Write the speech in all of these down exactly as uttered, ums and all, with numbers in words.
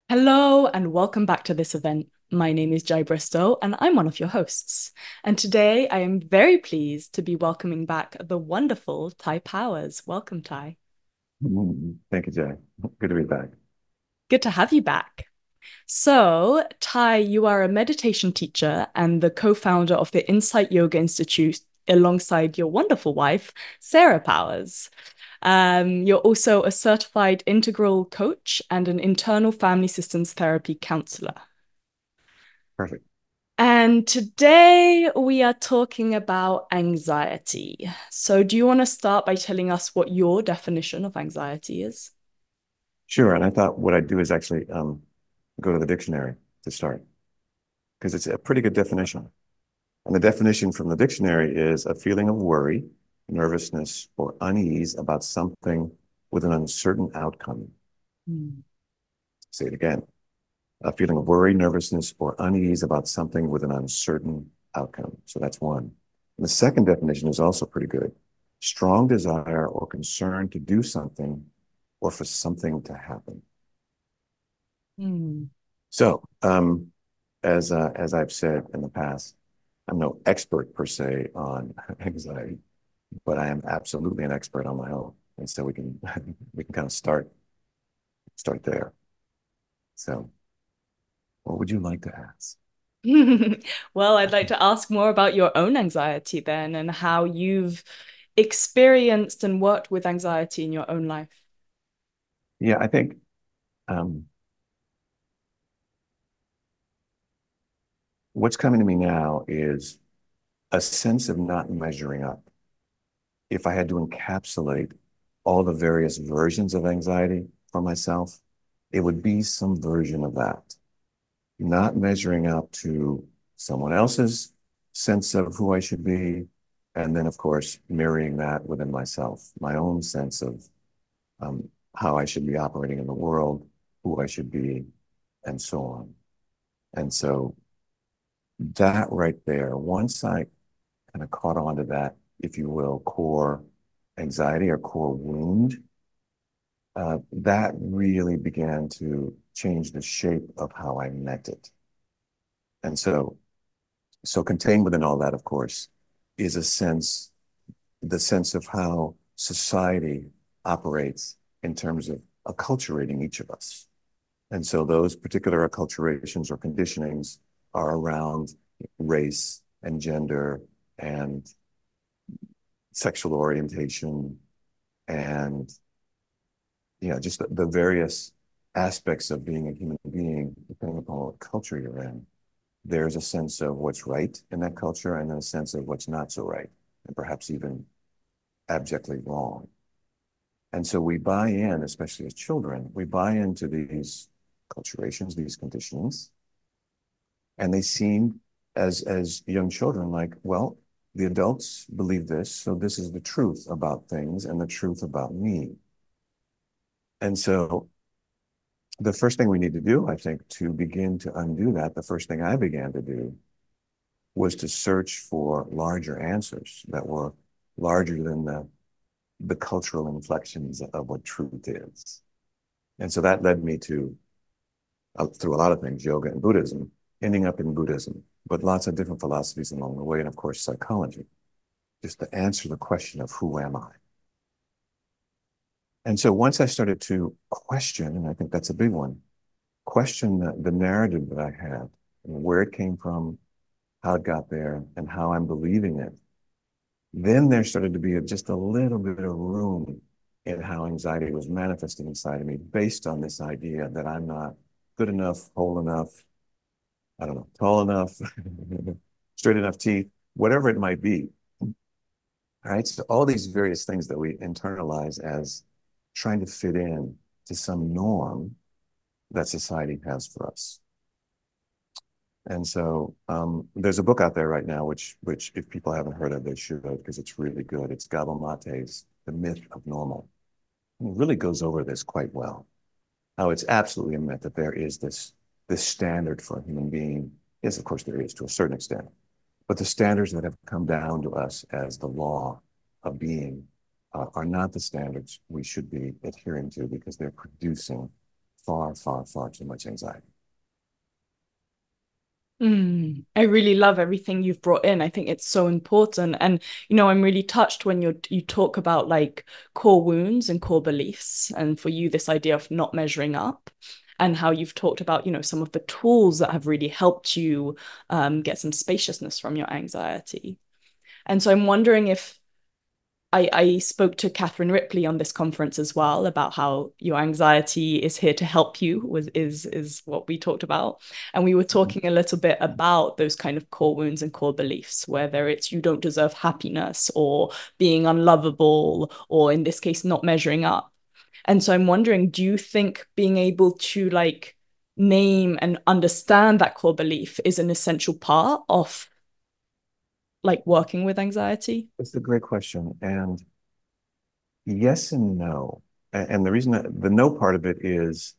Hello and welcome back to this event. My name is Jai Bristow and I'm one of your hosts. And today I am very pleased to be welcoming back the wonderful Ty Powers. Welcome, Ty. Mm, Thank you, Jay. Good to be back. Good to have you back. So, Ty, you are a meditation teacher and the co-founder of the Insight Yoga Institute alongside your wonderful wife, Sarah Powers. Um, you're also a certified integral coach and an internal family systems therapy counselor. Perfect. And today we are talking about anxiety. So, do you want to start by telling us what your definition of anxiety is? Sure. And I thought what I'd do is actually um, go to the dictionary to start because it's a pretty good definition. And the definition from the dictionary is a feeling of worry, nervousness, or unease about something with an uncertain outcome. Hmm. Say it again. A feeling of worry, nervousness, or unease about something with an uncertain outcome. So that's one. And the second definition is also pretty good. Strong desire or concern to do something or for something to happen. Hmm. So, um, as uh, as I've said in the past, I'm no expert per se on anxiety, but I am absolutely an expert on my own, and so we can we can kind of start start there. So, what would you like to ask? Well, I'd like to ask more about your own anxiety then and how you've experienced and worked with anxiety in your own life. Yeah, I think um, what's coming to me now is a sense of not measuring up. If I had to encapsulate all the various versions of anxiety for myself, it would be some version of that. Not measuring up to someone else's sense of who I should be. And then, of course, mirroring that within myself, my own sense of um, how I should be operating in the world, who I should be, and so on. And so that right there, once I kind of caught on to that, if you will, core anxiety or core wound, uh, that really began to change the shape of how I met it. And so So contained within all that, of course, is a sense, the sense of how society operates in terms of acculturating each of us. And so those particular acculturations or conditionings are around race and gender and sexual orientation and, you know, just the, the various aspects of being a human being, depending upon what culture you're in. There's a sense of what's right in that culture and then a sense of what's not so right and perhaps even abjectly wrong. And so we buy in, especially as children, we buy into these culturations, these conditionings, and they seem as as young children like, well, the adults believe this, so this is the truth about things and the truth about me. And so the first thing we need to do, I think, to begin to undo that, the first thing I began to do was to search for larger answers that were larger than the, the cultural inflections of what truth is. And so that led me to, uh, through a lot of things, yoga and Buddhism, ending up in Buddhism, but lots of different philosophies along the way, and of course, psychology, just to answer the question of who am I? And so once I started to question, and I think that's a big one, question the, the narrative that I had, and where it came from, how it got there, and how I'm believing it, then there started to be a, just a little bit of room in how anxiety was manifesting inside of me based on this idea that I'm not good enough, whole enough, I don't know, tall enough, straight enough teeth, whatever it might be. All right. So all these various things that we internalize as trying to fit in to some norm that society has for us. And so um, there's a book out there right now, which, which if people haven't heard of, they should, because it's really good. It's Gabor Mate's The Myth of Normal. And it really goes over this quite well. How it's absolutely a myth that there is this, this standard for a human being. Yes, of course there is to a certain extent, but the standards that have come down to us as the law of being uh, are not the standards we should be adhering to because they're producing far, far, far too much anxiety. Mm, I really love everything you've brought in. I think it's so important. And, you know, I'm really touched when you you talk about like core wounds and core beliefs. And for you, this idea of not measuring up and how you've talked about, you know, some of the tools that have really helped you um, get some spaciousness from your anxiety. And so I'm wondering if I, I spoke to Catherine Ripley on this conference as well about how your anxiety is here to help you was is is what we talked about. And we were talking a little bit about those kind of core wounds and core beliefs, whether it's you don't deserve happiness or being unlovable, or in this case, not measuring up. And so I'm wondering, do you think being able to like name and understand that core belief is an essential part of like working with anxiety? It's a great question. And yes and no. And the reason that the no part of it is,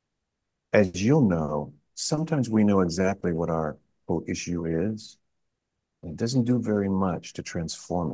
as you'll know, sometimes we know exactly what our quote issue is, and it doesn't do very much to transform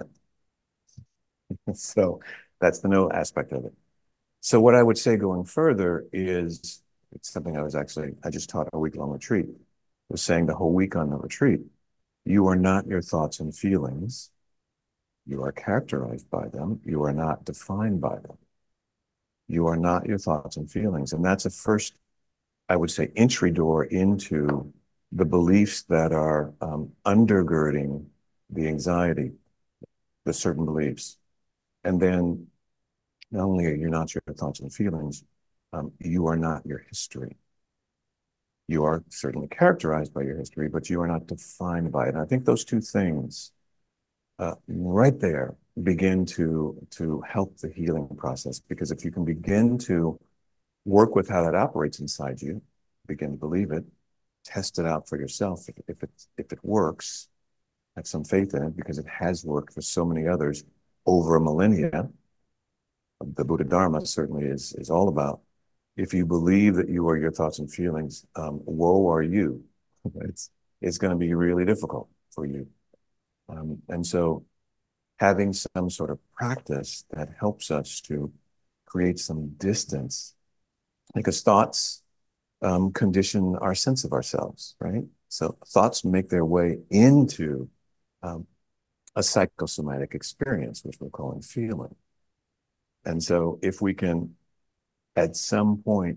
it. So that's the no aspect of it. So what I would say going further is, it's something I was actually, I just taught a week-long retreat, was saying the whole week on the retreat, you are not your thoughts and feelings. You are characterized by them. You are not defined by them. You are not your thoughts and feelings. And that's a first, I would say, entry door into the beliefs that are um, undergirding the anxiety, the certain beliefs. And then not only are you not your thoughts and feelings, um, you are not your history. You are certainly characterized by your history, but you are not defined by it. And I think those two things uh, right there begin to, to help the healing process. Because if you can begin to work with how that operates inside you, begin to believe it, test it out for yourself. If, if, it, if it works, have some faith in it because it has worked for so many others over a millennia. The Buddha Dharma certainly is, is all about, if you believe that you are your thoughts and feelings, um, woe are you. It's, it's going to be really difficult for you. Um, and so having some sort of practice that helps us to create some distance, because thoughts um, condition our sense of ourselves, right? So thoughts make their way into um, a psychosomatic experience, which we're calling feeling. And so if we can, at some point,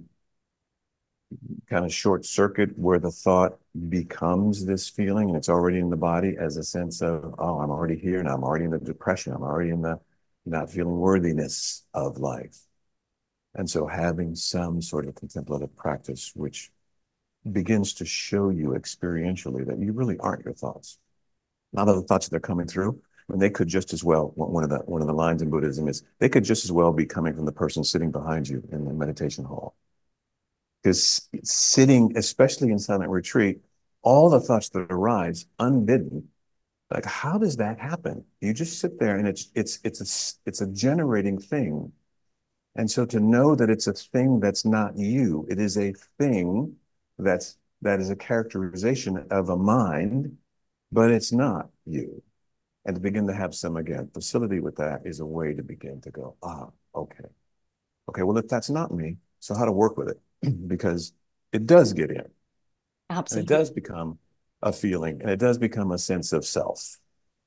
kind of short circuit where the thought becomes this feeling and it's already in the body as a sense of, oh, I'm already here and I'm already in the depression. I'm already in the not feeling worthiness of life. And so having some sort of contemplative practice, which begins to show you experientially that you really aren't your thoughts. Not all the thoughts that are coming through. I mean, they could just as well, one of the one of the lines in Buddhism is they could just as well be coming from the person sitting behind you in the meditation hall. Because sitting, especially in silent retreat, all the thoughts that arise unbidden, like how does that happen? You just sit there and it's it's it's a it's a generating thing. And so to know that it's a thing that's not you, it is a thing that's that is a characterization of a mind, but it's not you. And to begin to have some, again, facility with that is a way to begin to go, ah, okay. Okay, well, if that's not me, so how to work with it? Because it does get in and it Absolutely. does become a feeling and it does become a sense of self.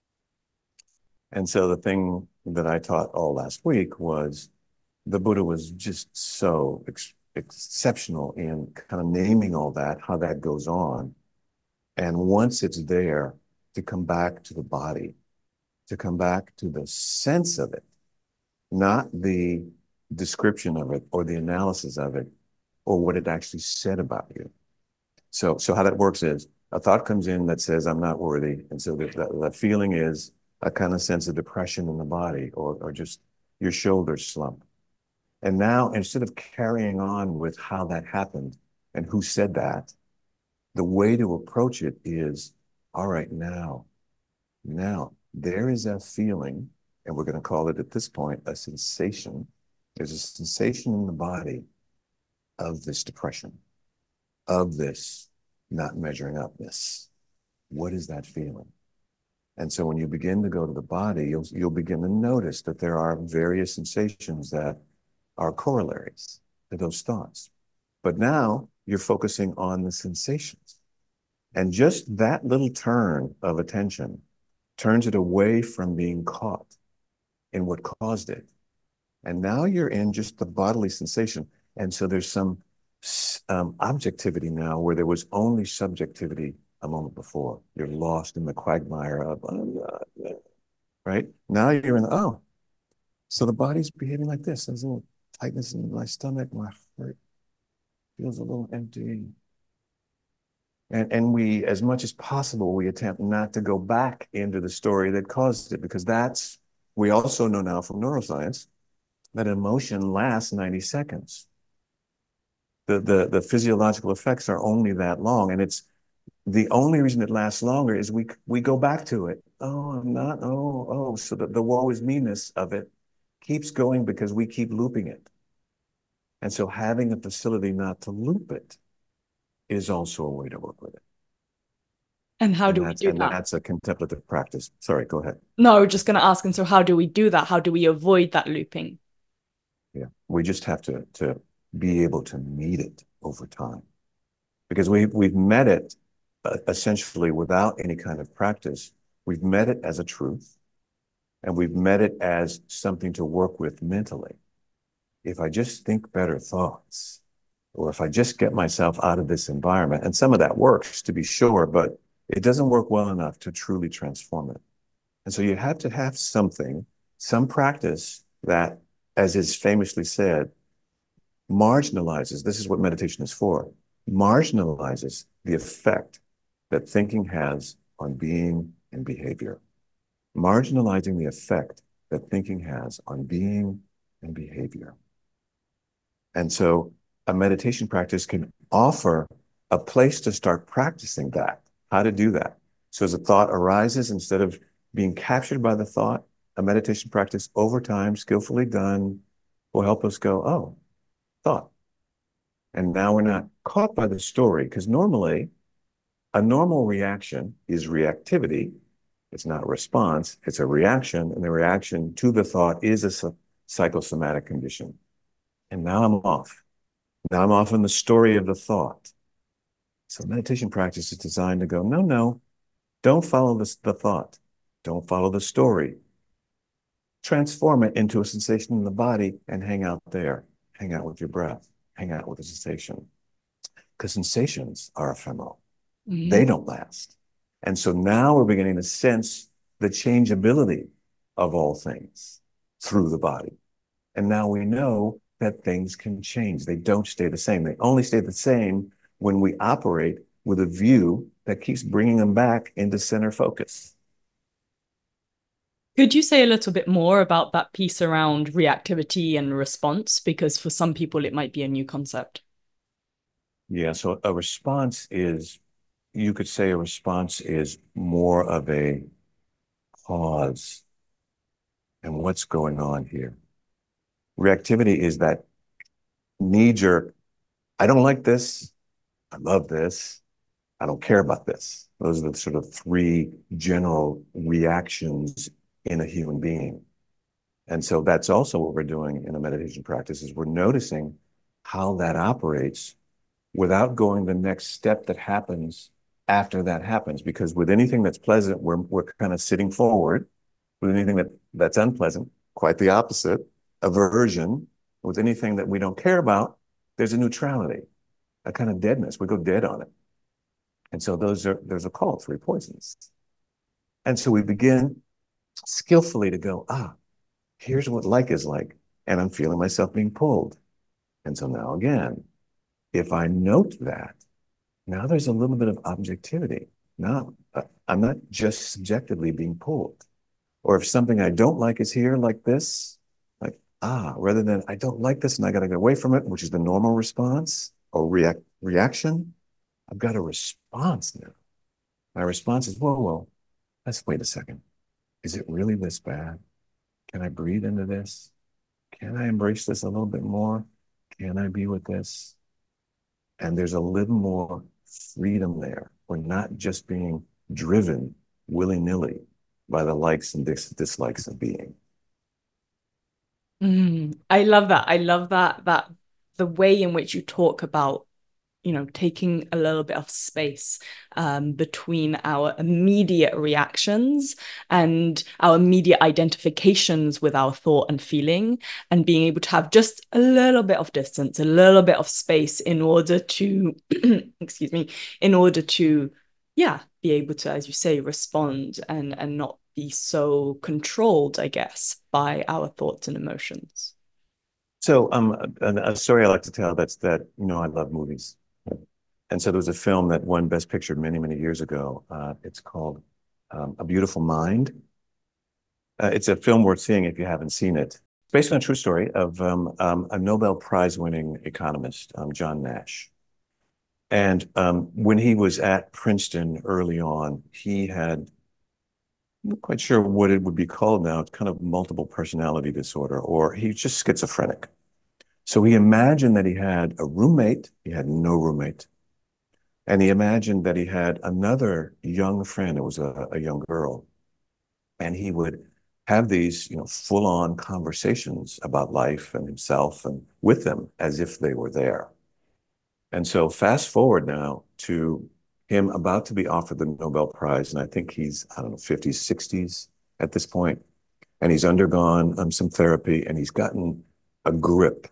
And so the thing that I taught all last week was the Buddha was just so ex exceptional in kind of naming all that, how that goes on. And once it's there, to come back to the body, to come back to the sense of it, not the description of it or the analysis of it or what it actually said about you. So, so how that works is a thought comes in that says, I'm not worthy. And so that, that, that feeling is a kind of sense of depression in the body or, or just your shoulders slump. And now, instead of carrying on with how that happened and who said that, the way to approach it is, all right, now, now there is a feeling, and we're going to call it at this point a sensation. There's a sensation in the body of this depression, of this not measuring upness. What is that feeling? And so when you begin to go to the body, you'll, you'll begin to notice that there are various sensations that are corollaries to those thoughts. But now you're focusing on the sensations. And just that little turn of attention turns it away from being caught in what caused it. And now you're in just the bodily sensation. And so there's some um, objectivity now where there was only subjectivity a moment before. You're lost in the quagmire of, oh, God, right? Now you're in, oh, so the body's behaving like this. There's a little tightness in my stomach. My heart feels a little empty. And, and we, as much as possible, we attempt not to go back into the story that caused it, because that's, we also know now from neuroscience that emotion lasts ninety seconds. The, the, the physiological effects are only that long. And it's the only reason it lasts longer is we, we go back to it. Oh, I'm not, oh, oh. So the, the woe is me-ness of it keeps going because we keep looping it. And so having a facility not to loop it is also a way to work with it. And how And do we that's do and that? that's a contemplative practice. Sorry, go ahead. No, I was just going to ask, and so how do we do that? How do we avoid that looping? Yeah, we just have to to be able to meet it over time, because we we've met it uh, essentially without any kind of practice. We've met it as a truth, and we've met it as something to work with mentally. If I just think better thoughts, or if I just get myself out of this environment, and some of that works to be sure, but it doesn't work well enough to truly transform it. And so you have to have something, some practice that, as is famously said, marginalizes, this is what meditation is for, marginalizes the effect that thinking has on being and behavior. Marginalizing the effect that thinking has on being and behavior. And so a meditation practice can offer a place to start practicing that, how to do that. So as a thought arises, instead of being captured by the thought, a meditation practice over time, skillfully done, will help us go, oh, thought. And now we're not caught by the story, because normally a normal reaction is reactivity. It's not response, it's a reaction. And the reaction to the thought is a psychosomatic condition. And now I'm off. Now I'm off in the story of the thought. So meditation practice is designed to go, no, no, don't follow this, the thought. Don't follow the story. Transform it into a sensation in the body and hang out there. Hang out with your breath. Hang out with the sensation. Because sensations are ephemeral. Mm-hmm. They don't last. And so now we're beginning to sense the changeability of all things through the body. And now we know that things can change. They don't stay the same. They only stay the same when we operate with a view that keeps bringing them back into center focus. Could you say a little bit more about that piece around reactivity and response? Because for some people, it might be a new concept. Yeah, so a response is, you could say a response is more of a pause and what's going on here. Reactivity is that knee-jerk, I don't like this, I love this, I don't care about this. Those are the sort of three general reactions in a human being. And so that's also what we're doing in a meditation practice, is we're noticing how that operates without going the next step that happens after that happens. Because with anything that's pleasant, we're, we're kind of sitting forward. With anything that, that's unpleasant, quite the opposite, aversion. With anything that we don't care about, there's a neutrality, a kind of deadness. We go dead on it. And so those are, those are called three poisons. And so we begin skillfully to go, ah, here's what like is like. And I'm feeling myself being pulled. And so now again, if I note that, now there's a little bit of objectivity. Now, I'm not just subjectively being pulled. Or if something I don't like is here like this, like, ah, rather than I don't like this and I got to get away from it, which is the normal response or react reaction, I've got a response now. My response is, whoa, whoa, let's wait a second. Is it really this bad? Can I breathe into this? Can I embrace this a little bit more? Can I be with this? And there's a little more freedom there. We're not just being driven willy-nilly by the likes and dis dislikes of being. Mm, I love that. I love that that the way in which you talk about, you know, taking a little bit of space um, between our immediate reactions and our immediate identifications with our thought and feeling, and being able to have just a little bit of distance, a little bit of space in order to, excuse me, in order to, yeah, be able to, as you say, respond and and not be so controlled, I guess, by our thoughts and emotions. So, um, a, a story I like to tell that's that, you know, I love movies. And so there was a film that won Best Picture many, many years ago. Uh, it's called um, A Beautiful Mind. Uh, it's a film worth seeing if you haven't seen it. It's based on a true story of um, um, a Nobel Prize winning economist, um, John Nash. And um, when he was at Princeton early on, he had, I'm not quite sure what it would be called now. It's kind of multiple personality disorder, or he's just schizophrenic. So he imagined that he had a roommate. He had no roommate. And he imagined that he had another young friend. It was a, a young girl. And he would have these, you know, full-on conversations about life and himself and with them as if they were there. And so fast forward now to him about to be offered the Nobel Prize. And I think he's, I don't know, fifties, sixties at this point. And he's undergone um, some therapy, and he's gotten a grip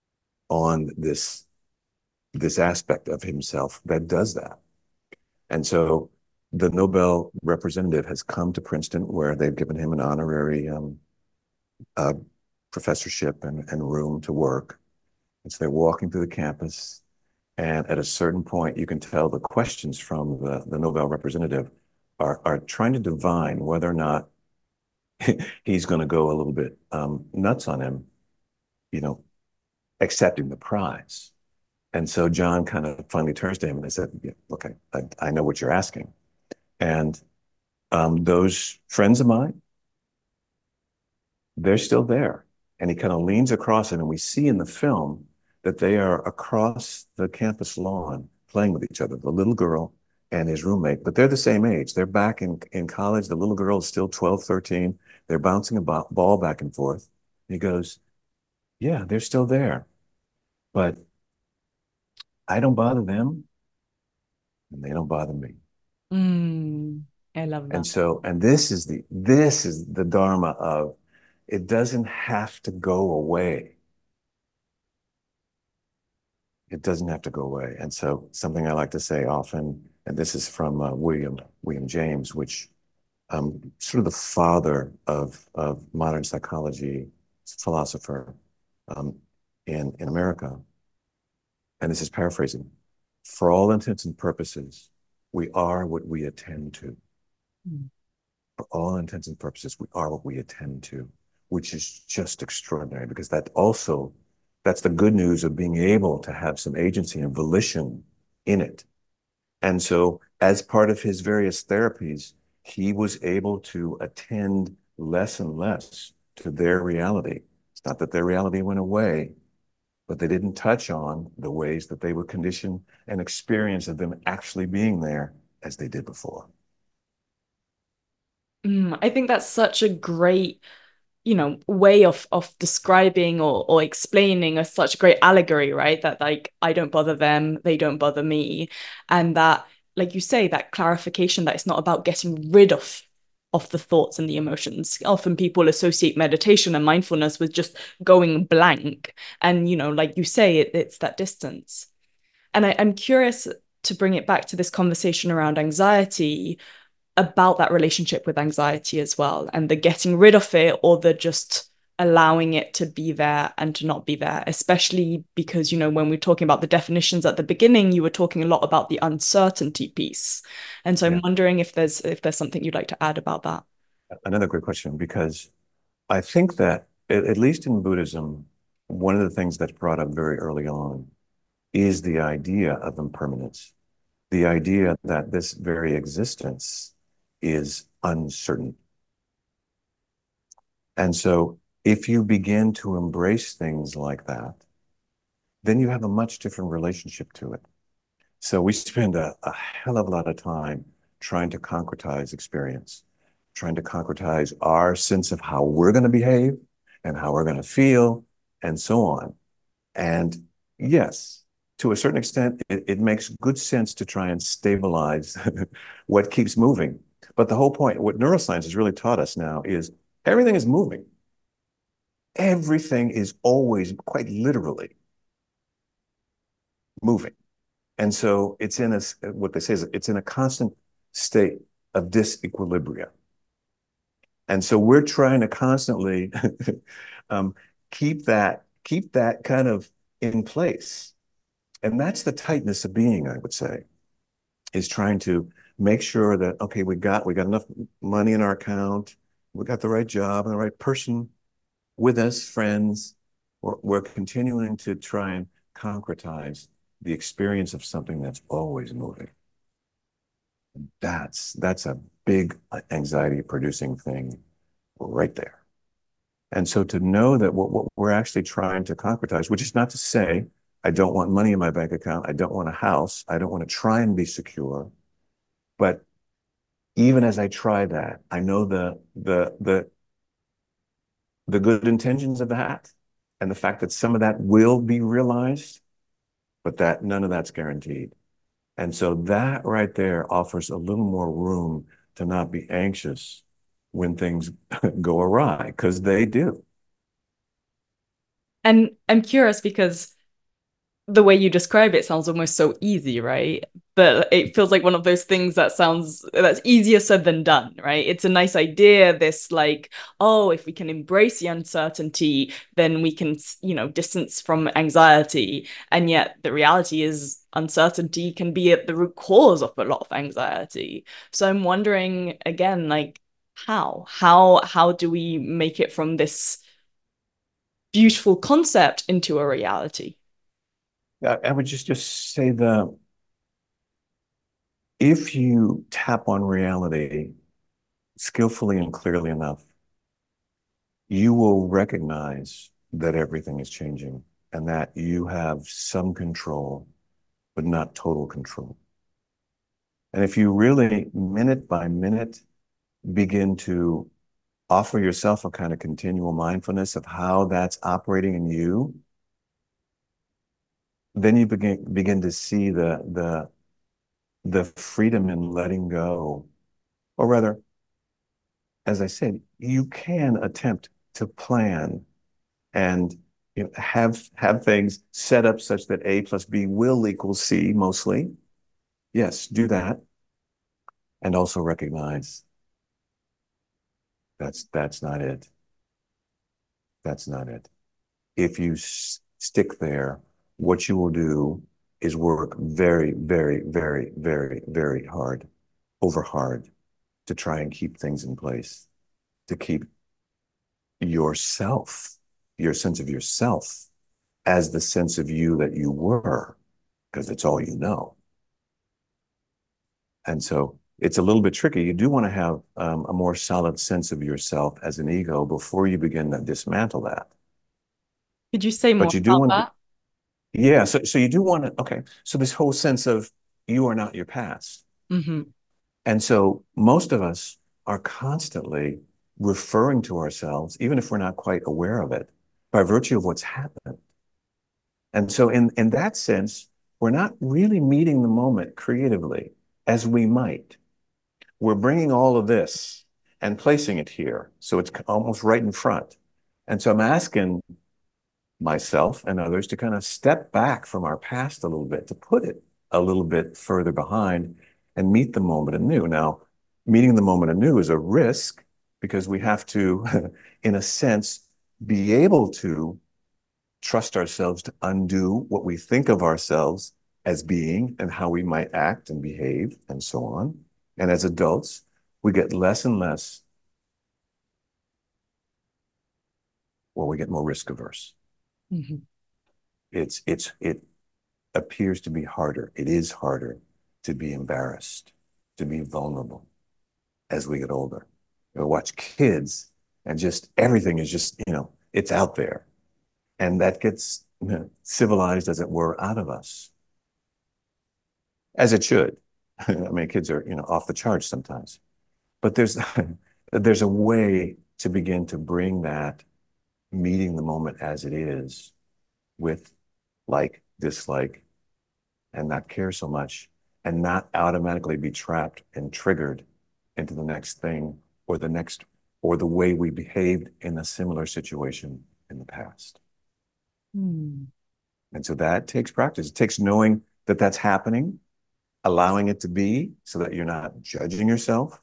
on this, this aspect of himself that does that. And so the Nobel representative has come to Princeton, where they've given him an honorary um, uh, professorship and, and room to work. And so they're walking through the campus. And at a certain point, you can tell the questions from the, the Nobel representative are, are trying to divine whether or not he's going to go a little bit um, nuts on him, you know, accepting the prize. And so John kind of finally turns to him and I said, yeah, look, I, I, I know what you're asking. And um, those friends of mine, they're still there. And he kind of leans across it, and we see in the film that they are across the campus lawn playing with each other, the little girl and his roommate, but they're the same age. They're back in, in college. The little girl is still twelve, thirteen. They're bouncing a ball back and forth. And he goes, yeah, they're still there, but I don't bother them and they don't bother me. Mm, I love And that. so, and this is the, this is the dharma of, it doesn't have to go away. It doesn't have to go away. And so something I like to say often, and this is from uh, William, William James, which um, sort of the father of, of modern psychology, philosopher um, in, in America. And this is paraphrasing. For all intents and purposes, we are what we attend to. Mm. For all intents and purposes, we are what we attend to, which is just extraordinary, because that also, that's the good news of being able to have some agency and volition in it. And so as part of his various therapies, he was able to attend less and less to their reality. It's not that their reality went away, but they didn't touch on the ways that they were conditioned and experience of them actually being there as they did before. Mm, I think that's such a great, you know, way of of describing or or explaining a such a great allegory, right? That like I don't bother them, they don't bother me, and that, like you say, that clarification that it's not about getting rid of of the thoughts and the emotions. Often people associate meditation and mindfulness with just going blank, and you know, like you say, it, it's that distance. And I, I'm curious to bring it back to this conversation around anxiety, about that relationship with anxiety as well, and the getting rid of it or the just allowing it to be there and to not be there, especially because, you know, when we're talking about the definitions at the beginning, you were talking a lot about the uncertainty piece. And so I'm Yeah. wondering if there's if there's something you'd like to add about that. Another great question, because I think that, at least in Buddhism, one of the things that's brought up very early on is the idea of impermanence, the idea that this very existence is uncertain. And so if you begin to embrace things like that, then you have a much different relationship to it. So we spend a, a hell of a lot of time trying to concretize experience, trying to concretize our sense of how we're going to behave and how we're going to feel and so on. And yes, to a certain extent, it, it makes good sense to try and stabilize what keeps moving. But the whole point, what neuroscience has really taught us now is everything is moving. Everything is always, quite literally, moving. And so it's in a, what they say is it's in a constant state of disequilibrium. And so we're trying to constantly um, keep that, keep that kind of in place. And that's the tightness of being, I would say, is trying to make sure that, okay, we got, we got enough money in our account, we got the right job and the right person with us, friends. We're, we're continuing to try and concretize the experience of something that's always moving. That's that's a big anxiety producing thing right there. And so to know that what, what we're actually trying to concretize, which is not to say I don't want money in my bank account, I don't want a house, I don't want to try and be secure, but even as I try that, I know the the the the good intentions of that and the fact that some of that will be realized, but that none of that's guaranteed. And so that right there offers a little more room to not be anxious when things go awry, because they do. And I'm curious because the way you describe it sounds almost so easy, right? But it feels like one of those things that sounds that's easier said than done, right? It's a nice idea, this like, oh, if we can embrace the uncertainty, then we can, you know, distance from anxiety. And yet the reality is uncertainty can be at the root cause of a lot of anxiety. So I'm wondering again, like, how? How how do we make it from this beautiful concept into a reality? I, I would just just say the if you tap on reality skillfully and clearly enough, you will recognize that everything is changing and that you have some control, but not total control. And if you really, minute by minute, begin to offer yourself a kind of continual mindfulness of how that's operating in you, then you begin begin to see the the the freedom in letting go. Or rather, as I said, you can attempt to plan and you know, have have things set up such that A plus B will equal C mostly. Yes, do that. And also recognize that's that's not it. That's not it. If you s- stick there, what you will do is work very, very, very, very, very hard, over hard to try and keep things in place, to keep yourself, your sense of yourself as the sense of you that you were, because it's all you know. And so it's a little bit tricky. You do want to have um, a more solid sense of yourself as an ego before you begin to dismantle that. Could you say more But you do about want to, that? yeah. So, so you do want to, okay. So this whole sense of you are not your past. Mm-hmm. And so most of us are constantly referring to ourselves, even if we're not quite aware of it, by virtue of what's happened. And so in, in that sense, we're not really meeting the moment creatively as we might. We're bringing all of this and placing it here. So it's almost right in front. And so I'm asking myself and others to kind of step back from our past a little bit, to put it a little bit further behind and meet the moment anew. Now, meeting the moment anew is a risk because we have to, in a sense, be able to trust ourselves to undo what we think of ourselves as being and how we might act and behave and so on. And as adults, we get less and less, well, we get more risk averse. Mm-hmm. It's, it's, it appears to be harder. It is harder to be embarrassed, to be vulnerable as we get older. You know, watch kids and just everything is just, you know, it's out there. And that gets you know, civilized, as it were, out of us, as it should. I mean, kids are, you know, off the charts sometimes. But there's there's a way to begin to bring that meeting the moment as it is with like dislike and not care so much and not automatically be trapped and triggered into the next thing or the next or the way we behaved in a similar situation in the past. Hmm. And so that takes practice. It takes knowing that that's happening, allowing it to be so that you're not judging yourself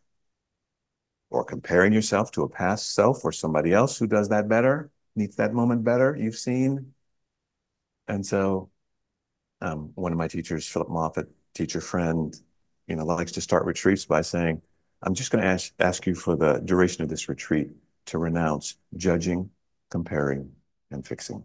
or comparing yourself to a past self or somebody else who does that better, meets that moment better, you've seen. And so um, one of my teachers, Philip Moffitt, teacher friend, you know, likes to start retreats by saying, I'm just going to ask, ask you for the duration of this retreat to renounce judging, comparing, and fixing.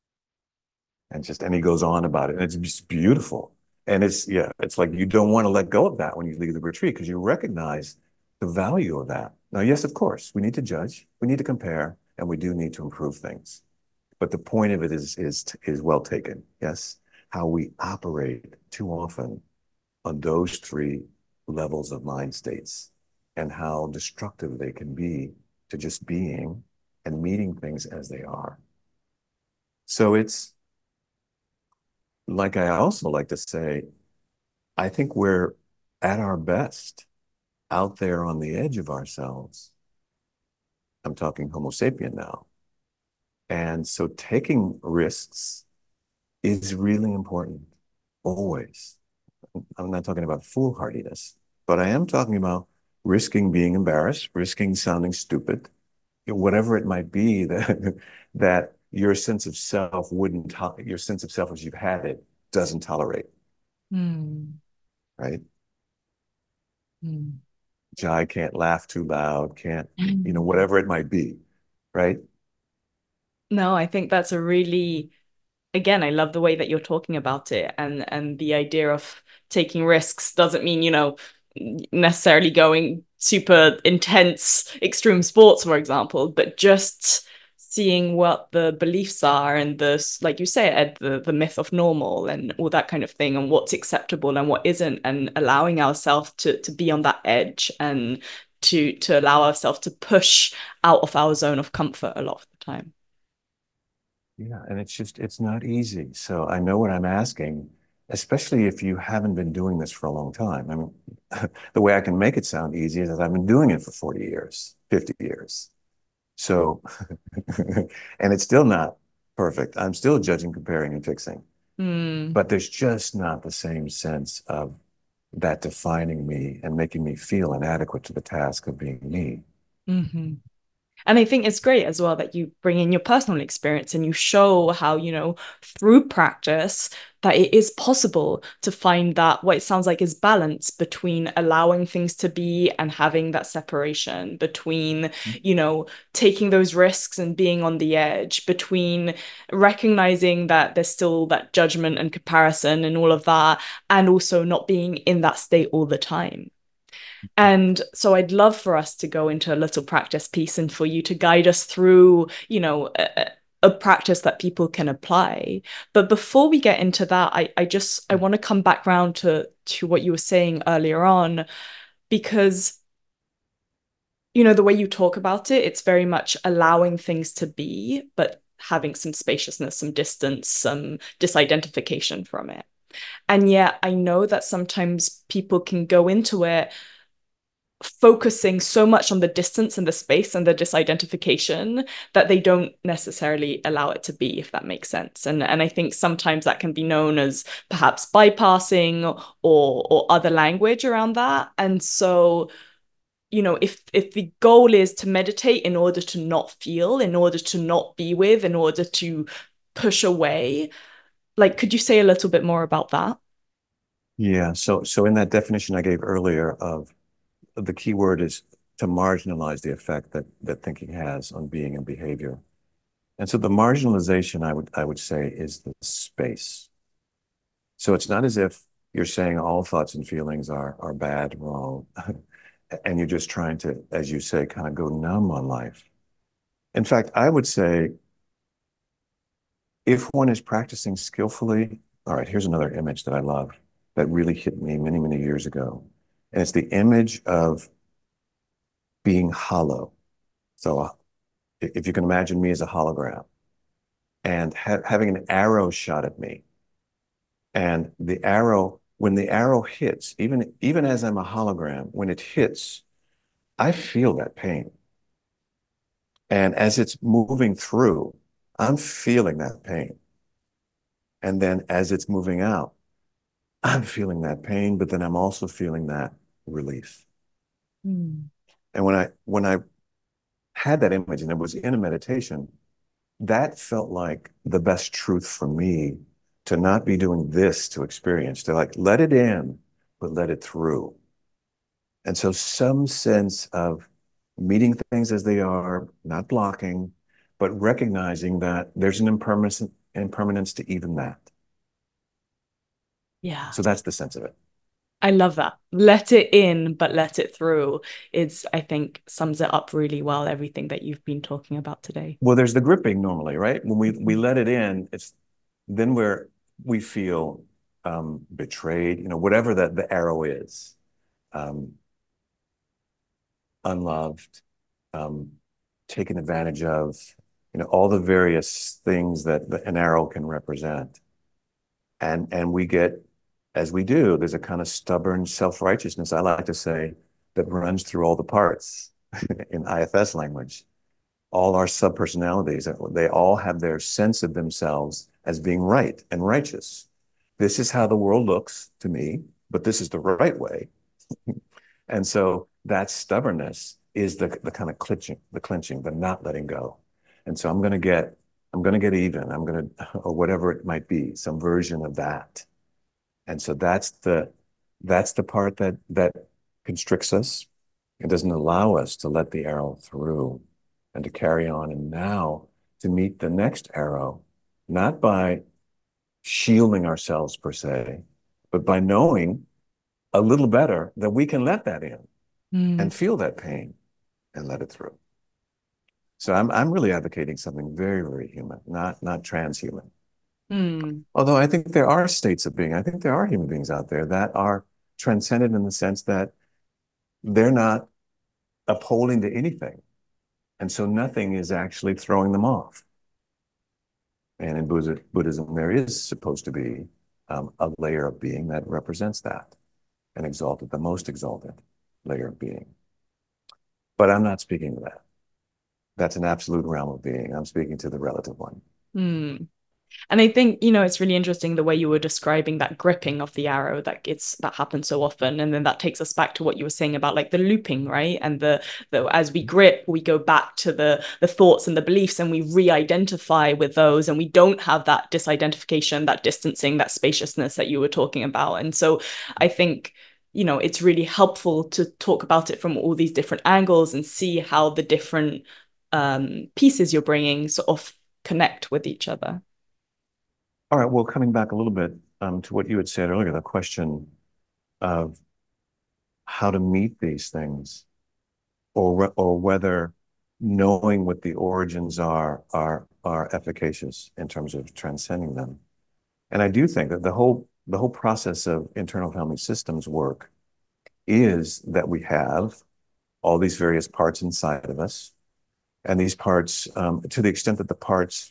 And just, and he goes on about it. And it's just beautiful. And it's, yeah, it's like you don't want to let go of that when you leave the retreat because you recognize the value of that. Now, yes, of course, we need to judge, we need to compare, and we do need to improve things. But the point of it is, is, is well taken. Yes. How we operate too often on those three levels of mind states and how destructive they can be to just being and meeting things as they are. So it's like I also like to say, I think we're at our best out there on the edge of ourselves. I'm talking Homo sapien now. And so taking risks is really important, always. I'm not talking about foolhardiness, but I am talking about risking being embarrassed, risking sounding stupid, whatever it might be that that your sense of self wouldn't to- your sense of self as you've had it doesn't tolerate, Hmm. right? Hmm. Jai can't laugh too loud, can't, you know, whatever it might be, right? No, I think that's a really, again, I love the way that you're talking about it, and and the idea of taking risks doesn't mean, you know, necessarily going super intense extreme sports, for example, but just seeing what the beliefs are and the, like you say, Ed, the, the myth of normal and all that kind of thing, and what's acceptable and what isn't, and allowing ourselves to to be on that edge and to to allow ourselves to push out of our zone of comfort a lot of the time. Yeah, and it's just it's not easy. So I know what I'm asking, especially if you haven't been doing this for a long time. I mean, the way I can make it sound easy is that I've been doing it for forty years, fifty years. So, and it's still not perfect. I'm still judging, comparing, and fixing. Mm. But there's just not the same sense of that defining me and making me feel inadequate to the task of being me. Mm-hmm. And I think it's great as well that you bring in your personal experience and you show how, you know, through practice, that it is possible to find that what it sounds like is balance between allowing things to be and having that separation between, you know, taking those risks and being on the edge, between recognizing that there's still that judgment and comparison and all of that, and also not being in that state all the time. And so I'd love for us to go into a little practice piece and for you to guide us through, you know, a, a practice that people can apply. But before we get into that, I, I just I want to come back around to to what you were saying earlier on, because you know, the way you talk about it, it's very much allowing things to be, but having some spaciousness, some distance, some disidentification from it. And yet I know that sometimes people can go into it focusing so much on the distance and the space and the disidentification that they don't necessarily allow it to be, if that makes sense. And and I think sometimes that can be known as perhaps bypassing or or other language around that. And so, you know, if if the goal is to meditate in order to not feel, in order to not be with, in order to push away, like, could you say a little bit more about that? Yeah. So, so in that definition I gave earlier of the key word is to marginalize the effect that that thinking has on being and behavior. And so the marginalization I would I would say is the space. So it's not as if you're saying all thoughts and feelings are are bad, wrong, and you're just trying to, as you say, kind of go numb on life. In fact, I would say if one is practicing skillfully, all right, here's another image that I love that really hit me many, many years ago. And it's the image of being hollow. So uh, if you can imagine me as a hologram and ha having an arrow shot at me, And the arrow, when the arrow hits, even, even as I'm a hologram, when it hits, I feel that pain. And as it's moving through, I'm feeling that pain. And then as it's moving out, I'm feeling that pain, but then I'm also feeling that relief. Mm. And when I when I had that image and it was in a meditation, that felt like the best truth for me, to not be doing this to experience, to like let it in, but let it through. And so some sense of meeting things as they are, not blocking, but recognizing that there's an impermanence, impermanence to even that. Yeah. So that's the sense of it. I love that. Let it in, but let it through. It's, I think, sums it up really well, everything that you've been talking about today. Well, there's the gripping normally, right? When we we Mhm. let it in, it's then we're we feel um, betrayed, you know, whatever that the arrow is, um, unloved, um, taken advantage of, you know, all the various things that the, an arrow can represent. And and we get, as we do, there's a kind of stubborn self-righteousness, I like to say, that runs through all the parts in I F S language. All our subpersonalities, they all have their sense of themselves as being right and righteous. This is how the world looks to me, but this is the right way. And so that stubbornness is the, the kind of clinching, the clinching, the not letting go. And so I'm going to get, I'm going to get even. I'm going to, or whatever it might be, some version of that. And so that's the, that's the part that, that constricts us. It doesn't allow us to let the arrow through and to carry on. And now to meet the next arrow, not by shielding ourselves per se, but by knowing a little better that we can let that in Mm. and feel that pain and let it through. So I'm I'm really advocating something very, very human, not not transhuman. Mm. Although I think there are states of being, I think there are human beings out there that are transcendent in the sense that they're not upholding to anything. And so nothing is actually throwing them off. And in Buddhism, there is supposed to be um, a layer of being that represents that, an exalted, the most exalted layer of being. But I'm not speaking to that. That's an absolute realm of being. I'm speaking to the relative one. Mm. And I think, you know, it's really interesting the way you were describing that gripping of the arrow that gets that happens so often. And then that takes us back to what you were saying about like the looping, right? And the the as we grip, we go back to the the thoughts and the beliefs and we re-identify with those and we don't have that disidentification, that distancing, that spaciousness that you were talking about. And so I think, you know, it's really helpful to talk about it from all these different angles and see how the different um pieces you're bringing sort of connect with each other. All right. Well, coming back a little bit um, to what you had said earlier, the question of how to meet these things, or or whether knowing what the origins are are are efficacious in terms of transcending them. And I do think that the whole the whole process of internal family systems work is that we have all these various parts inside of us, and these parts, um, to the extent that the parts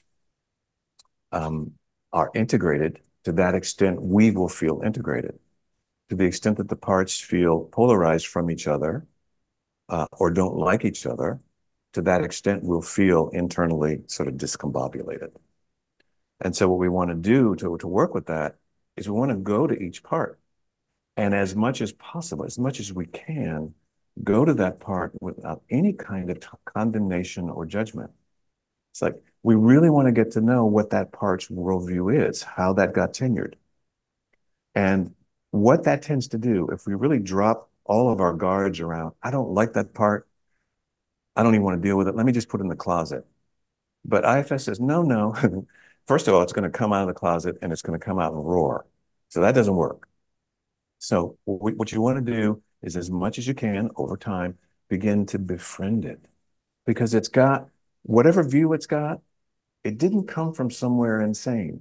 um, are integrated, to that extent we will feel integrated. To the extent that the parts feel polarized from each other, uh, or don't like each other, to that extent we'll feel internally sort of discombobulated. And so what we want to do to, to work with that is we want to go to each part. And as much as possible, as much as we can, go to that part without any kind of condemnation or judgment. It's like we really want to get to know what that part's worldview is, how that got tenured. And what that tends to do, if we really drop all of our guards around, I don't like that part, I don't even want to deal with it, let me just put it in the closet. But I F S says, no, no. First of all, it's going to come out of the closet and it's going to come out and roar. So that doesn't work. So what you want to do is, as much as you can over time, begin to befriend it, because it's got whatever view it's got, it didn't come from somewhere insane.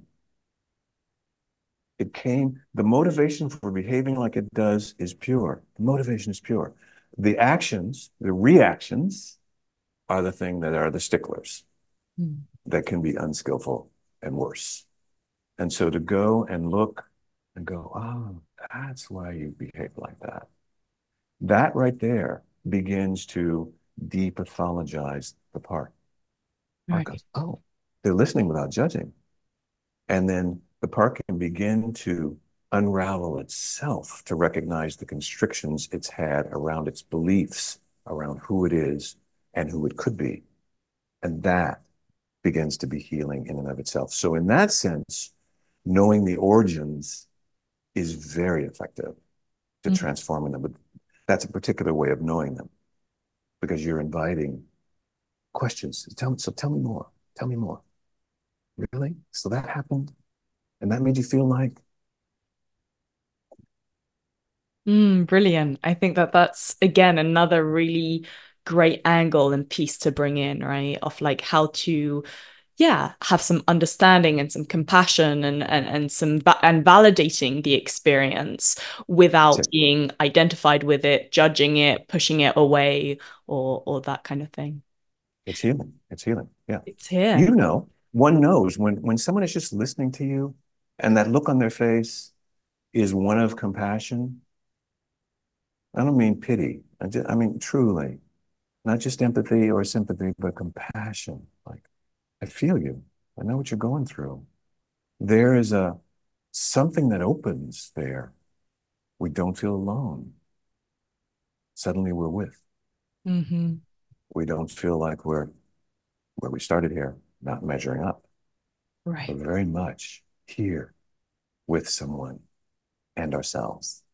It came, the motivation for behaving like it does is pure. The motivation is pure. The actions, the reactions are the thing that are the sticklers Mm. that can be unskillful and worse. And so to go and look and go, oh, that's why you behave like that. That right there begins to depathologize the part. Part Right. goes, oh, they're listening without judging. And then the part can begin to unravel itself to recognize the constrictions it's had around its beliefs, around who it is and who it could be. And that begins to be healing in and of itself. So, in that sense, knowing the origins is very effective to Mm. transforming them. But that's a particular way of knowing them because you're inviting questions. Tell me, so tell me more. Tell me more. Really? So that happened? And that made you feel like, Mm, brilliant. I think that that's again another really great angle and piece to bring in, right? Of like how to, yeah, have some understanding and some compassion and and and some va and validating the experience that's without it. being identified with it, judging it, pushing it away, or or that kind of thing. It's healing. It's healing. Yeah. It's here. You know, one knows when when someone is just listening to you and that look on their face is one of compassion. I don't mean pity. I, just, I mean truly, not just empathy or sympathy, but compassion. Like, I feel you. I know what you're going through. There is a something that opens there. We don't feel alone. Suddenly we're with. Hmm. We don't feel like we're where we started here, not measuring up. We're Right. very much here with someone and ourselves.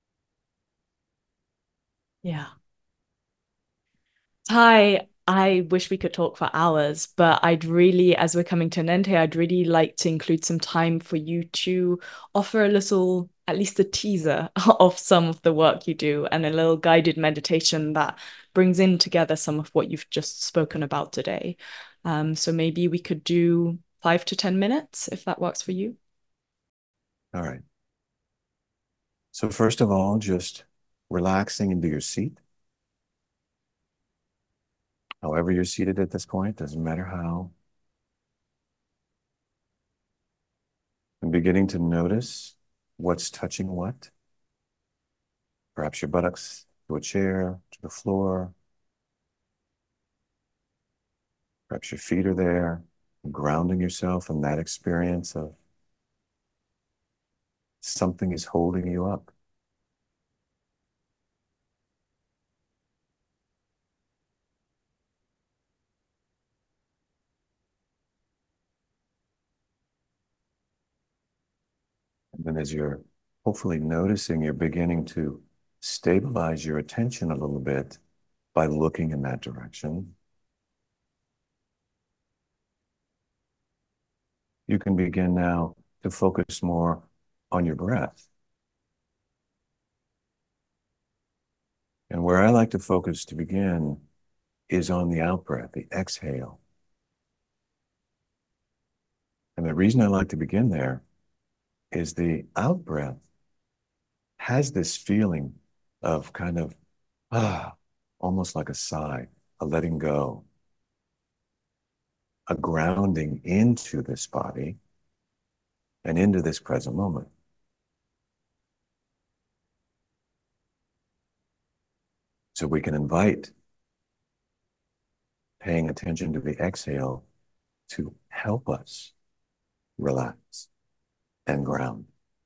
Yeah. Hi, I wish we could talk for hours, but I'd really, as we're coming to an end here, I'd really like to include some time for you to offer a little, at least a teaser of some of the work you do and a little guided meditation that brings in together some of what you've just spoken about today. Um, so maybe we could do five to ten minutes if that works for you. All right. So, first of all, just relaxing into your seat. However, you're seated at this point, doesn't matter how. And beginning to notice what's touching what. Perhaps your buttocks to a chair, to the floor. Perhaps your feet are there, grounding yourself in that experience of something is holding you up. And then as you're hopefully noticing, you're beginning to stabilize your attention a little bit by looking in that direction. You can begin now to focus more on your breath. And where I like to focus to begin is on the out breath, the exhale. And the reason I like to begin there is the out breath has this feeling of kind of, ah, almost like a sigh, a letting go, a grounding into this body and into this present moment. So we can invite paying attention to the exhale to help us relax and ground.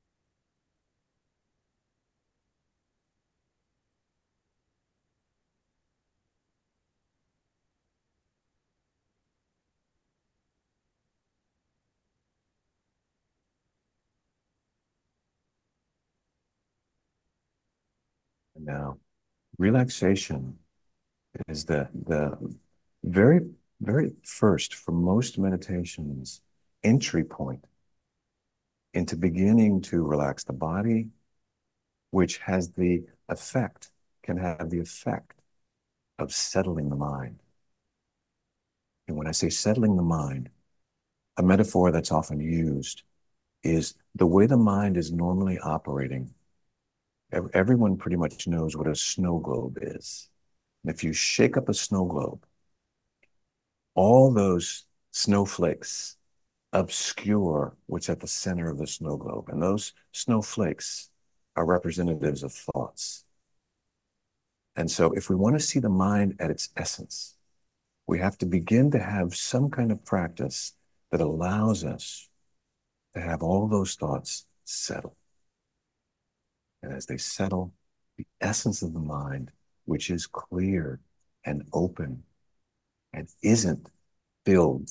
And now, relaxation is the the very, very first for most meditations entry point into beginning to relax the body, which has the effect, can have the effect of settling the mind. And when I say settling the mind, a metaphor that's often used is the way the mind is normally operating. Everyone pretty much knows what a snow globe is. And if you shake up a snow globe, all those snowflakes obscure what's at the center of the snow globe. And those snowflakes are representatives of thoughts. And so if we want to see the mind at its essence, we have to begin to have some kind of practice that allows us to have all those thoughts settle. And as they settle, the essence of the mind, which is clear and open and isn't filled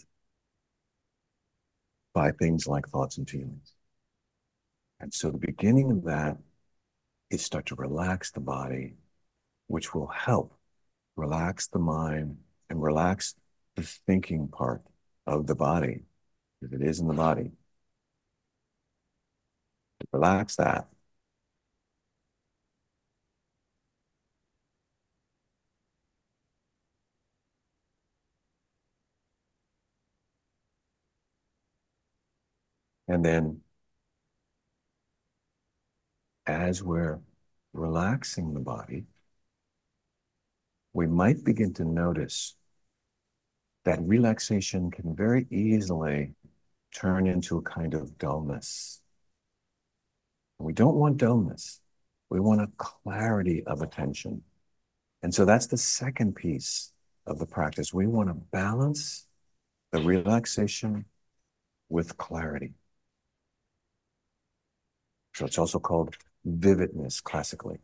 by things like thoughts and feelings. And so the beginning of that is start to relax the body, which will help relax the mind and relax the thinking part of the body, if it is in the body. Relax that. And then as we're relaxing the body, we might begin to notice that relaxation can very easily turn into a kind of dullness. We don't want dullness. We want a clarity of attention. And so that's the second piece of the practice. We want to balance the relaxation with clarity. So it's also called vividness classically.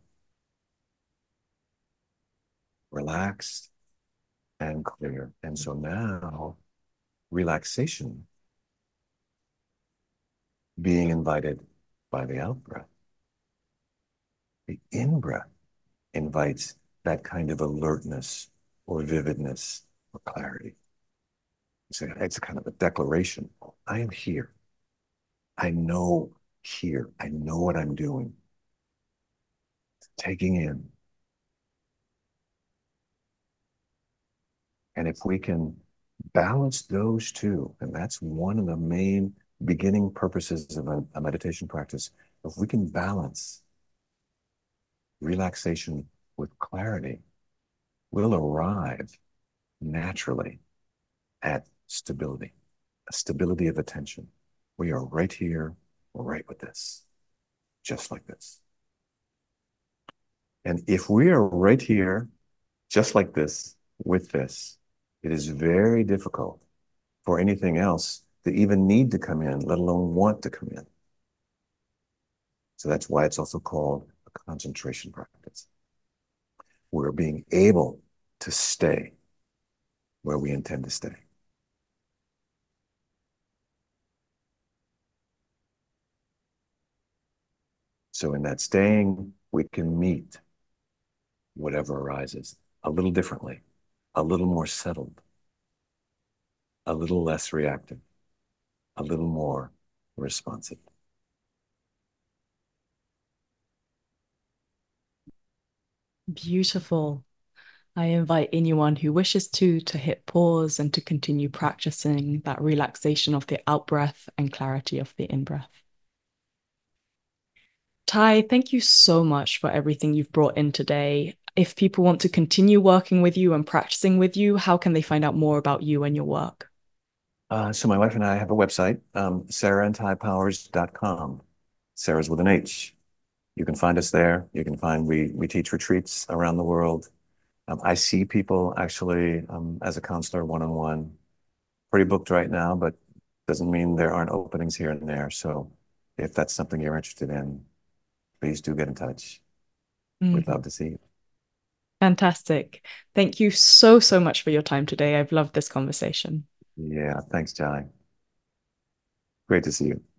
Relaxed and clear. And so now relaxation being invited by the out breath. The in breath invites that kind of alertness or vividness or clarity. It's a, it's a kind of a declaration. I am here. I know here. I know what I'm doing. Taking in. And if we can balance those two, and that's one of the main beginning purposes of a, a meditation practice, if we can balance relaxation with clarity, we'll arrive naturally at stability, a stability of attention. We are right here, right with this, just like this. And if we are right here, just like this, with this, it is very difficult for anything else to even need to come in, let alone want to come in. So that's why it's also called a concentration practice. We're being able to stay where we intend to stay. So in that staying, we can meet whatever arises a little differently, a little more settled, a little less reactive, a little more responsive. Beautiful. I invite anyone who wishes to to hit pause and to continue practicing that relaxation of the out breath and clarity of the in breath. Ty, thank you so much for everything you've brought in today. If people want to continue working with you and practicing with you, how can they find out more about you and your work? Uh, so my wife and I have a website, um, sarah and ty powers dot com. Sarah's with an H. You can find us there. You can find we we teach retreats around the world. Um, I see people actually um, as a counselor one-on-one. Pretty booked right now, but doesn't mean there aren't openings here and there. So if that's something you're interested in, please do get in touch. We'd Mhm. love to see you. Fantastic. Thank you so, so much for your time today. I've loved this conversation. Yeah, thanks, Jai. Great to see you.